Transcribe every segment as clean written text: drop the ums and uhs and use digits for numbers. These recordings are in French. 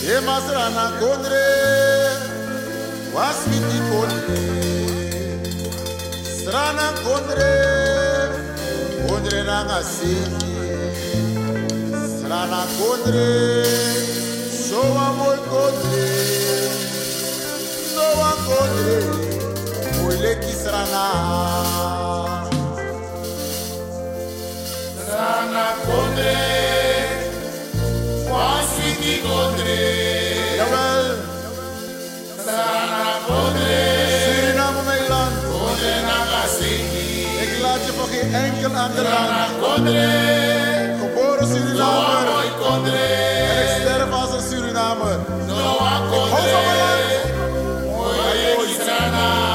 Masrana Kondre, Wasmiti Kondre, Srana Kondre, Kondre Nangasiki, Srana Kondre, Soa Moy Kondre, Soa Kondre, Moileki Srana, Srana Kondre, Wasmiti Kondre. Enkel ander land. Geboren Surinamer. En ik sterf als een Surinamer. Ik hou van mijn land. Mooi Srana.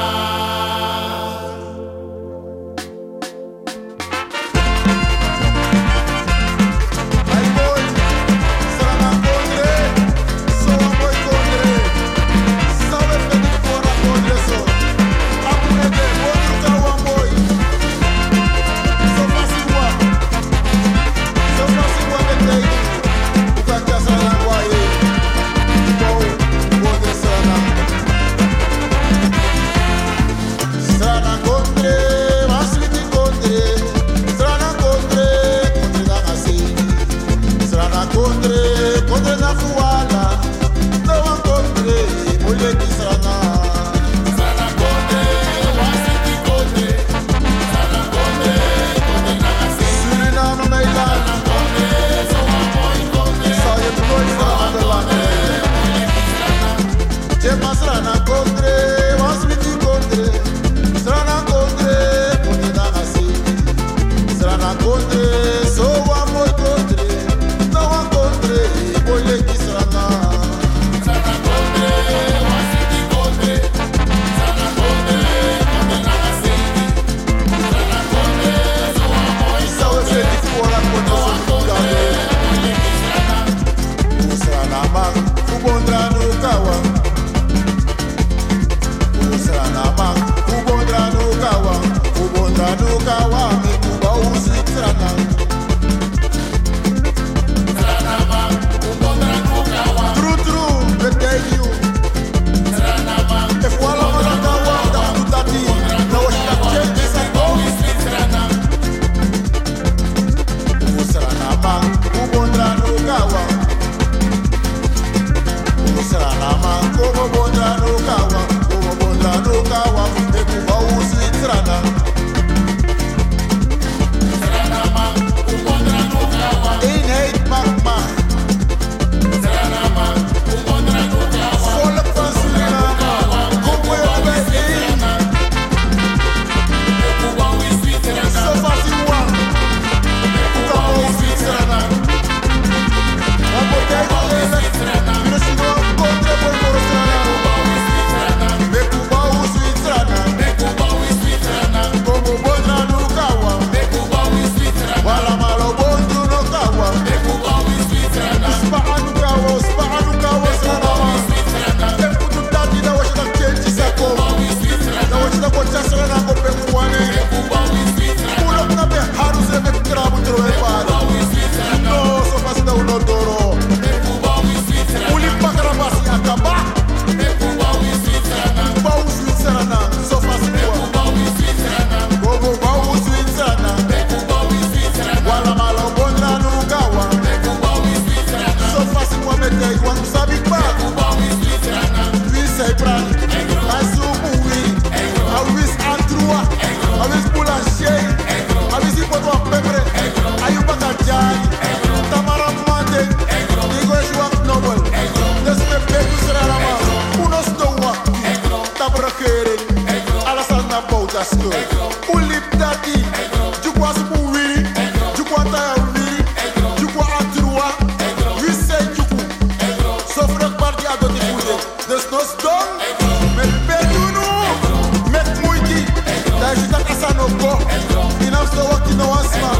Dus nos dong, met petuno, met moeite, daar zit dat asano go, in afstand wat in de wasma.